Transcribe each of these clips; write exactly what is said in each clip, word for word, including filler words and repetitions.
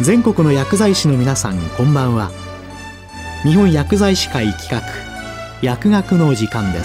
全国の薬剤師の皆さん、こんばんは。日本薬剤師会企画、薬学の時間です。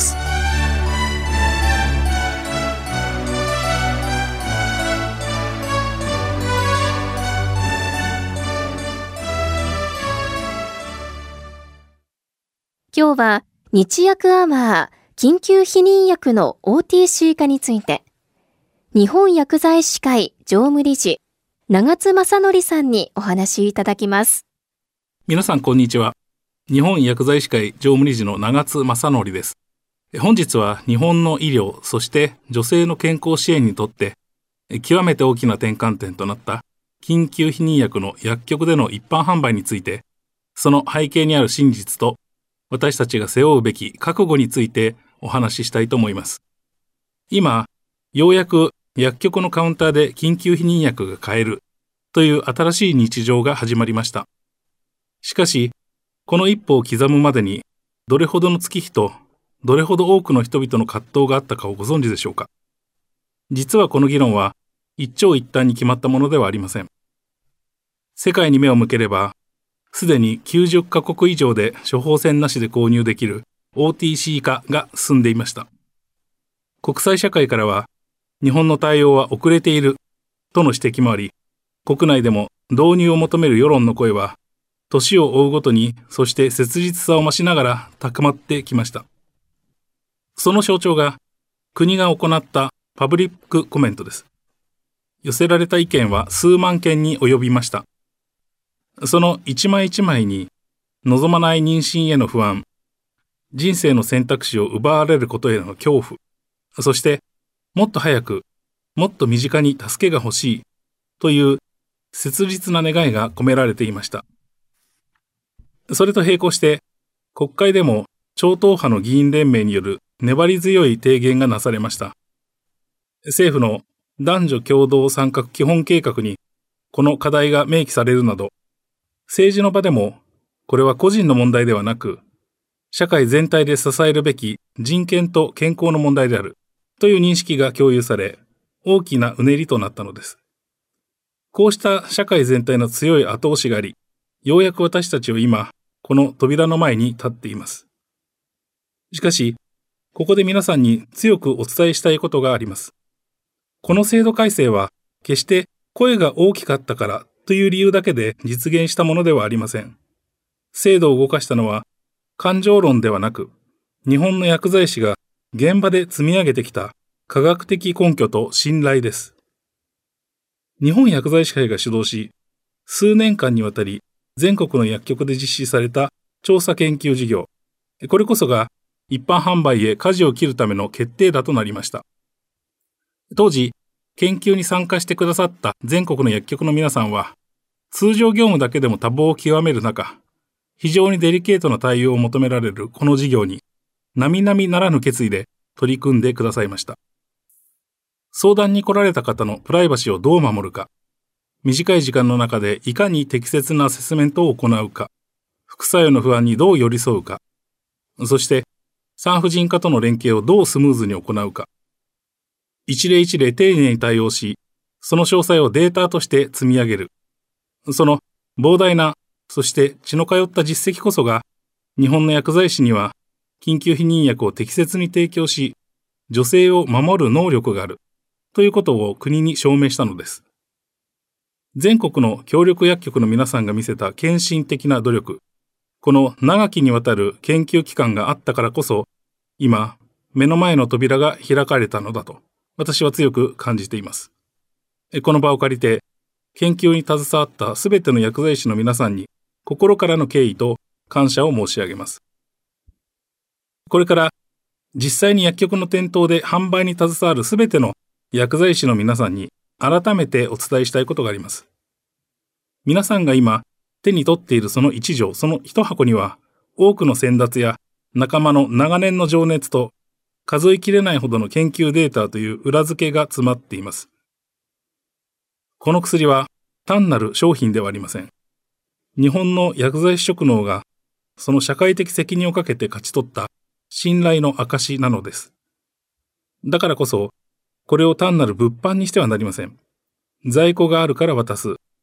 今日は日薬アワー緊急避妊薬の オーティーシー 化について、日本薬剤師会常務理事長津正則さんにお話いただきます。 皆さんこんにちは。日本薬剤師会常務理事の長津正則です。本日は日本の医療、そして女性の健康支援にとって極めて大きな転換点となった緊急避妊薬の薬局での一般販売について、その背景にある真実と私たちが背負うべき覚悟についてお話ししたいと思います。今、ようやく薬局のカウンターで緊急避妊薬が買えるという新しい日常が始まりました。しかし、この一歩を刻むまでにどれほどの月日とどれほど多くの人々の葛藤があったかをご存知でしょうか。実はこの議論は一長一短に決まったものではありません。世界に目を向ければ、すでにきゅうじゅっカ国以上で処方箋なしで購入できる オーティーシー 化が進んでいました。国際社会からは、日本の対応は遅れているとの指摘もあり、国内でも導入を求める世論の声は、年を追うごとに、そして切実さを増しながら高まってきました。その象徴が、国が行ったパブリックコメントです。寄せられた意見は数万件に及びました。その一枚一枚に望まない妊娠への不安、人生の選択肢を奪われることへの恐怖、そしてもっと早く、もっと身近に助けが欲しいという切実な願いが込められていました。それと並行して国会でも超党派の議員連盟による粘り強い提言がなされました。政府の男女共同参画基本計画にこの課題が明記されるなど、政治の場でも、これは個人の問題ではなく、社会全体で支えるべき人権と健康の問題であるという認識が共有され、大きなうねりとなったのです。こうした社会全体の強い後押しがあり、ようやく私たちは今、この扉の前に立っています。しかし、ここで皆さんに強くお伝えしたいことがあります。この制度改正は、決して声が大きかったからという理由だけで実現したものではありません。制度を動かしたのは感情論ではなく、日本の薬剤師が現場で積み上げてきた科学的根拠と信頼です。日本薬剤師会が主導し、数年間にわたり全国の薬局で実施された調査研究事業、これこそが一般販売へ舵を切るための決定打となりました。当時、研究に参加してくださった全国の薬局の皆さんは、通常業務だけでも多忙を極める中、非常にデリケートな対応を求められるこの事業に、並々ならぬ決意で取り組んでくださいました。相談に来られた方のプライバシーをどう守るか、短い時間の中でいかに適切なアセスメントを行うか、副作用の不安にどう寄り添うか、そして産婦人科との連携をどうスムーズに行うか、一例一例丁寧に対応し、その詳細をデータとして積み上げる。その膨大な、そして血の通った実績こそが、日本の薬剤師には緊急避妊薬を適切に提供し、女性を守る能力があるということを国に証明したのです。全国の協力薬局の皆さんが見せた献身的な努力、この長きにわたる研究期間があったからこそ、今、目の前の扉が開かれたのだと、私は強く感じています。この場を借りて、研究に携わったすべての薬剤師の皆さんに心からの敬意と感謝を申し上げます。これから実際に薬局の店頭で販売に携わるすべての薬剤師の皆さんに改めてお伝えしたいことがあります。皆さんが今手に取っているその一錠、その一箱には多くの先達や仲間の長年の情熱と数えきれないほどの研究データという裏付けが詰まっています。この薬は単なる商品ではありません。日本の薬剤師職能がその社会的責任をかけて勝ち取った信頼の証なのです。だからこそ、これを単なる物販にしてはなりません。在庫があるから渡す。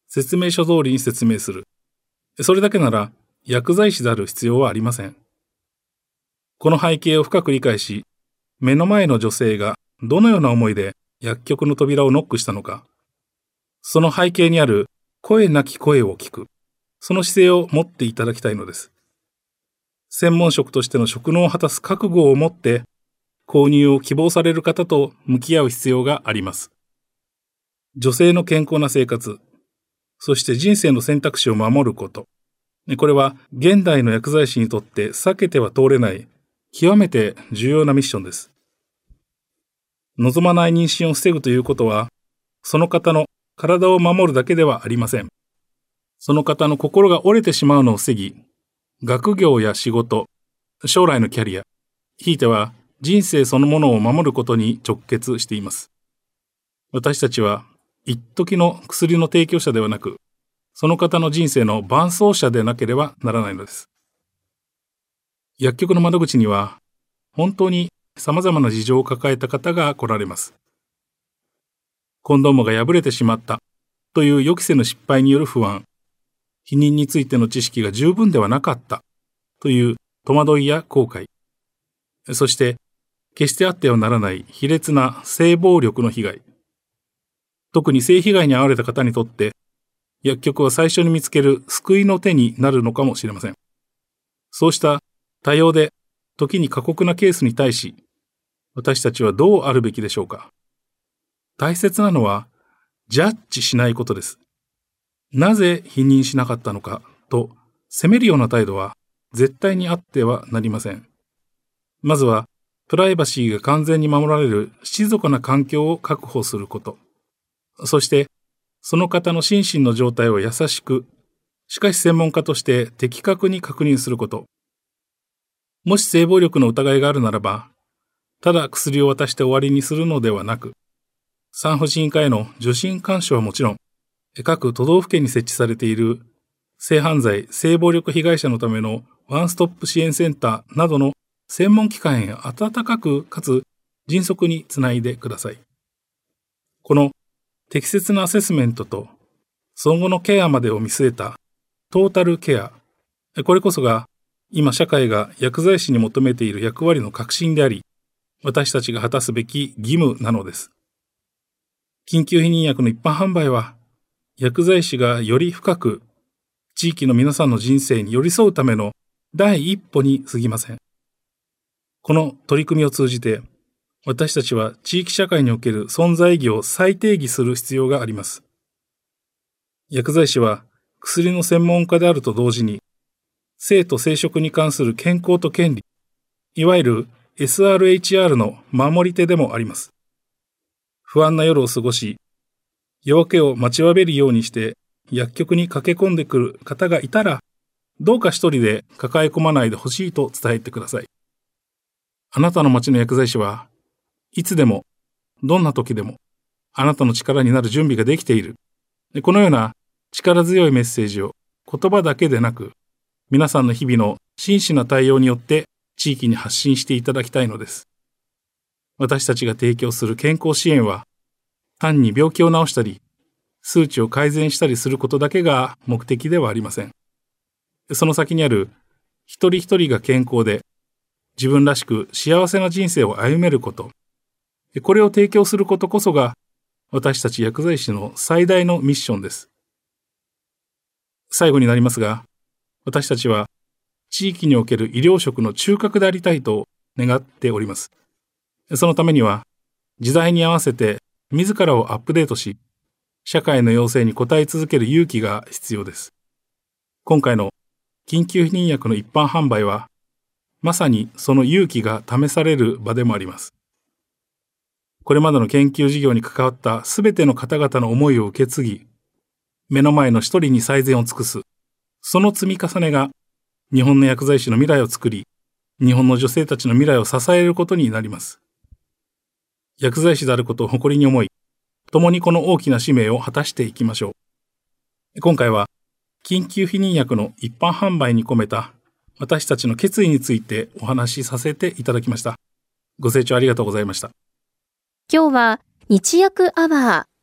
説明書通りに説明する。それだけなら薬剤師である必要はありません。この背景を深く理解し、目の前の女性がどのような思いで薬局の扉をノックしたのか、その背景にある声なき声を聞く、その姿勢を持っていただきたいのです。専門職としての職能を果たす覚悟を持って、購入を希望される方と向き合う必要があります。女性の健康な生活、そして人生の選択肢を守ること。これは現代の薬剤師にとって避けては通れない極めて重要なミッションです。望まない妊娠を防ぐということは、その方の体を守るだけではありません。その方の心が折れてしまうのを防ぎ、学業や仕事、将来のキャリア、ひいては人生そのものを守ることに直結しています。私たちは一時の薬の提供者ではなく、その方の人生の伴走者でなければならないのです。薬局の窓口には、本当に様々な事情を抱えた方が来られます。コンドームが破れてしまったという予期せぬ失敗による不安、避妊についての知識が十分ではなかったという戸惑いや後悔、そして決してあってはならない卑劣な性暴力の被害。特に性被害に遭われた方にとって、薬局は最初に見つける救いの手になるのかもしれません。そうした多様で時に過酷なケースに対し、私たちはどうあるべきでしょうか。大切なのは、ジャッジしないことです。なぜ否認しなかったのかと責めるような態度は絶対にあってはなりません。まずは、プライバシーが完全に守られる静かな環境を確保すること。そして、その方の心身の状態を優しく、しかし専門家として的確に確認すること。もし性暴力の疑いがあるならば、ただ薬を渡して終わりにするのではなく、産婦人科への受診監視はもちろん、各都道府県に設置されている性犯罪・性暴力被害者のためのワンストップ支援センターなどの専門機関へ温かくかつ迅速につないでください。この適切なアセスメントとその後のケアまでを見据えたトータルケア、これこそが今社会が薬剤師に求めている役割の核心であり、私たちが果たすべき義務なのです。緊急避妊薬の一般販売は、薬剤師がより深く地域の皆さんの人生に寄り添うための第一歩に過ぎません。この取り組みを通じて、私たちは地域社会における存在意義を再定義する必要があります。薬剤師は薬の専門家であると同時に、性と生殖に関する健康と権利、いわゆる エスアールエイチアール の守り手でもあります。不安な夜を過ごし、夜明けを待ちわびるようにして薬局に駆け込んでくる方がいたら、どうか一人で抱え込まないでほしいと伝えてください。あなたの町の薬剤師はいつでも、どんな時でも、あなたの力になる準備ができている。このような力強いメッセージを言葉だけでなく、皆さんの日々の真摯な対応によって地域に発信していただきたいのです。私たちが提供する健康支援は、単に病気を治したり、数値を改善したりすることだけが目的ではありません。その先にある一人一人が健康で、自分らしく幸せな人生を歩めること、これを提供することこそが私たち薬剤師の最大のミッションです。最後になりますが、私たちは地域における医療職の中核でありたいと願っております。そのためには時代に合わせて自らをアップデートし、社会の要請に応え続ける勇気が必要です。今回の緊急避妊薬の一般販売は、まさにその勇気が試される場でもあります。これまでの研究事業に関わったすべての方々の思いを受け継ぎ、目の前の一人に最善を尽くす、その積み重ねが日本の薬剤師の未来を作り、日本の女性たちの未来を支えることになります。薬剤師であることを誇りに思い、共にこの大きな使命を果たしていきましょう。今回は、緊急避妊薬の一般販売に込めた私たちの決意についてお話しさせていただきました。ご清聴ありがとうございました。 今日は日薬アワー、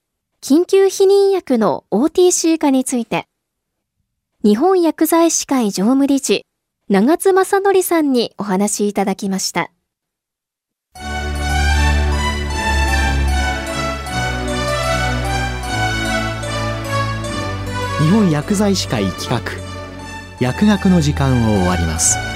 緊急避妊薬の オーティーシー 化について、日本薬剤師会常務理事、長津正則さんにお話いただきました。 日本薬剤師会企画、薬学の時間を終わります。